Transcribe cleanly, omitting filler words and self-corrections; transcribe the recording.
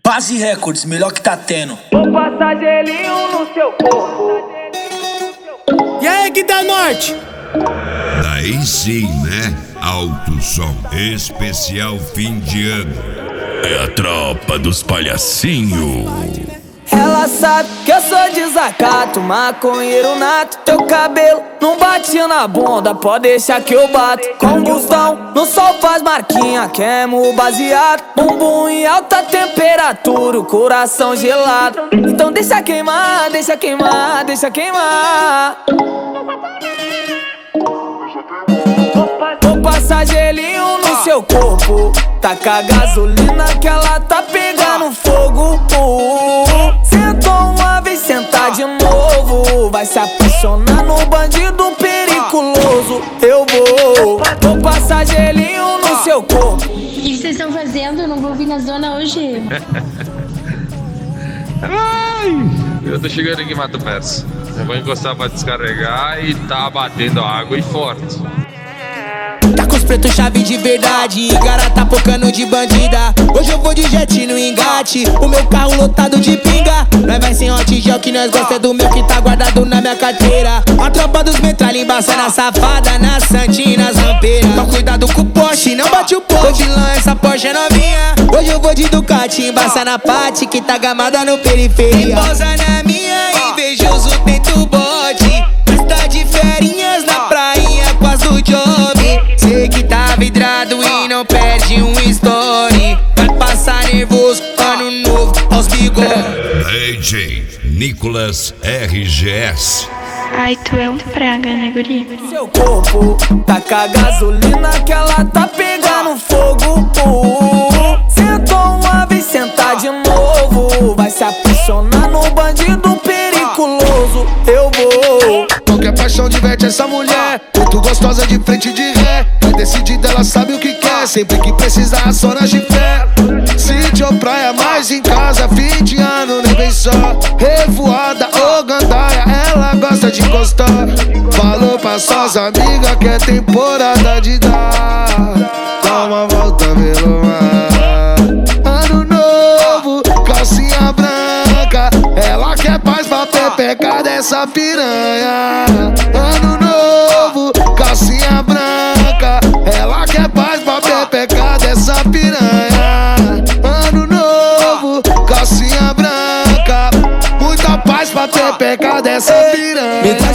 Paz e Records, melhor que tá tendo. Vou passar gelinho no seu corpo. E aí, que da norte? Daí sim, né? Alto som, especial fim de ano. É a tropa dos palhacinhos. Ela sabe que eu sou desacato, maconheiro nato. Teu cabelo não bate na bunda, pode deixar que eu bato. Combustão, no sol faz marquinha, queimo baseado. Bumbum em alta temperatura, o coração gelado. Então deixa queimar, deixa queimar, deixa queimar. Vou passar gelinho no seu corpo. Taca gasolina que ela tá pegando fogo. Sentou uma vez, senta de novo. Vai se apaixonar no bandido periculoso. Eu vou passar gelinho no seu corpo. O que vocês estão fazendo? Eu não vou vir na zona hoje. Eu tô chegando aqui em Mato Perso. Eu vou encostar pra descarregar e tá batendo água e forte. Tá com os pretos chave de verdade, Igara tá pocando de bandida. Hoje eu vou de jet no engate, o meu carro lotado de pinga. Nós vai sem hot gel que nós gosta do meu que tá guardado na minha carteira. A tropa dos metralha embaçando a safada na santinha, nas rampeiras. Mas cuidado com o Porsche, não bate o pô. Tô de lã, essa Porsche é novinha. Hoje eu vou de Ducati, embaça na Pati que tá gamada no periferia. Pousa na minha, invejoso tenta o bote. Mas tá de ferinhas na prainha com as do job. Sei que tá vidrado e não perde um story. Vai passar nervoso, ano novo aos bigodes. DJ Nicolas RGS. Ai, tu é um praga, né, guri? Seu corpo, taca gasolina que ela tá pegando fogo. Sentou uma vez, senta de novo. Vai se apaixonar no bandido periculoso. Eu vou. Qualquer paixão diverte essa mulher. Muito gostosa de frente de ré. Vai decidida, ela sabe o que quer. Sempre que precisar, só na fé. Sítio ou praia, mais em casa. Fim de ano, nem vem só. Revoada ou gandaia, ela gosta de encostar. Falou pra suas amigas que é temporada de dar. Dá uma volta pelo mar. Ano novo, calcinha branca. Ela quer paz pra pepecar dessa piranha. Ano novo, calcinha branca. Ela quer paz pra pepecar dessa piranha. Ano novo, calcinha branca. Muita paz pra pepecar dessa piranha.